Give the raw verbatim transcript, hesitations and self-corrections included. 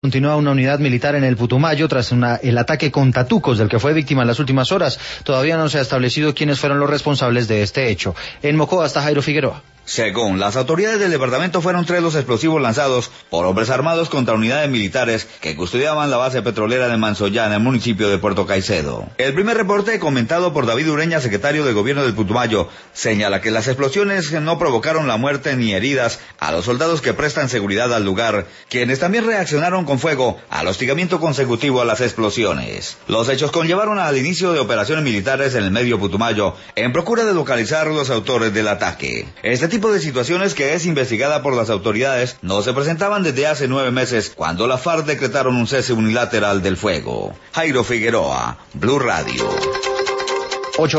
Continúa una unidad militar en el Putumayo tras una, el ataque con tatucos del que fue víctima en las últimas horas. Todavía no se ha establecido quiénes fueron los responsables de este hecho. En Mocoa está Jairo Figueroa. Según las autoridades del departamento, fueron tres los explosivos lanzados por hombres armados contra unidades militares que custodiaban la base petrolera de Mansoyá en el municipio de Puerto Caicedo. El primer reporte, comentado por David Ureña, secretario de Gobierno del Putumayo, señala que las explosiones no provocaron la muerte ni heridas a los soldados que prestan seguridad al lugar, quienes también reaccionaron con fuego al hostigamiento consecutivo a las explosiones. Los hechos conllevaron al inicio de operaciones militares en el medio Putumayo en procura de localizar los autores del ataque. Este tipo de situaciones, que es investigada por las autoridades, no se presentaban desde hace nueve meses, cuando la FARC decretaron un cese unilateral del fuego. Jairo Figueroa, Blue Radio.